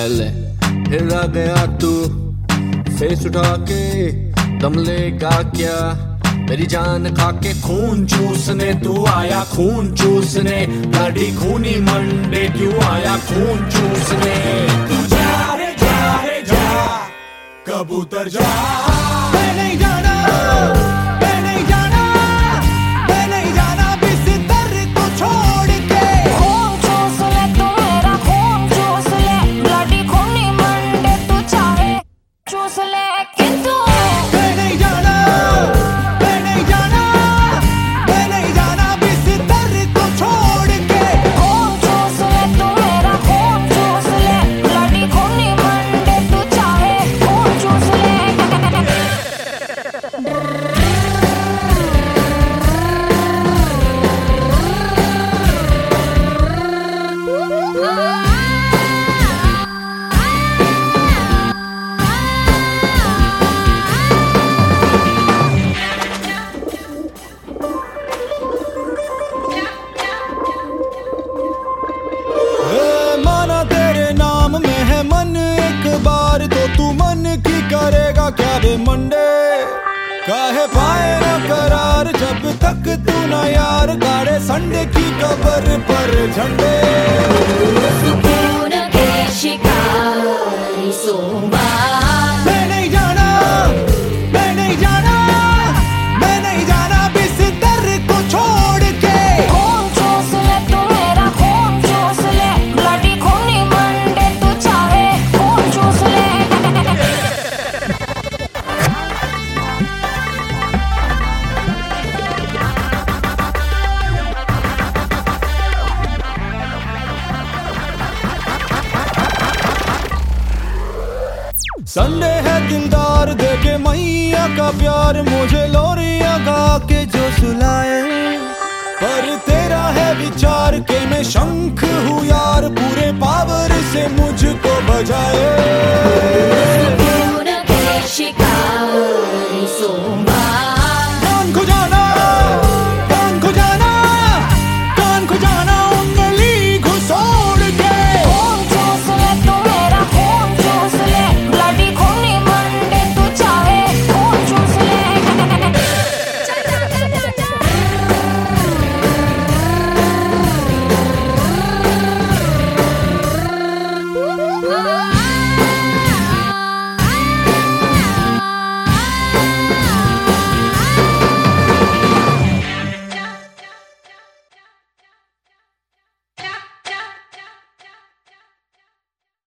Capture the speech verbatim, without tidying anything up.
पहले, फिर आ गया तू फेस उठा के, दम लेगा क्या मेरी जान खा के? खून चूसने तू आया, खून चूसने, गाड़ी खूनी मंडे क्यों आया खून चूसने? तू जा रे जा रे जा, कबूतर जा। मैं नहीं जाना, मैं नहीं जाना, मैं नहीं जाना बिस्तर को छोड़ के। खून चूस ले तू मेरा, खून चूस ले, ब्लडी खूनी मंडे तू चाहे चूस ले, किंतु मैं नहीं जाना, मैं नहीं जाना, मैं नहीं जाना बिस्तर को छोड़ के। खून चूस ले तू मेरा, खून चूस ले, ब्लडी खूनी मंडे तू चाहे खून चूस ले। माना तेरे नाम में है मन एक बार, तो तू मन की करेगा क्या बे मंडे? काहे पाए ना करार जब तक तू ना यार गाड़े संडे की कबर पर झंडे। सुकून के शिकारी सोमवार। मैं नहीं जाना, मैं नहीं जाना, मैं नहीं जाना बिस्तर को छोड़ के। खून चूस ले तू मेरा, खून चूस ले, ब्लडी खूनी मंडे तू चाहे खून चूस ले। संडे है दिलदार देके मैया का प्यार, मुझे लोरिया गा के जो सुलाए। पर तेरा है विचार के मैं शंख हूँ यार, पूरे पावर से मुझको बजाए।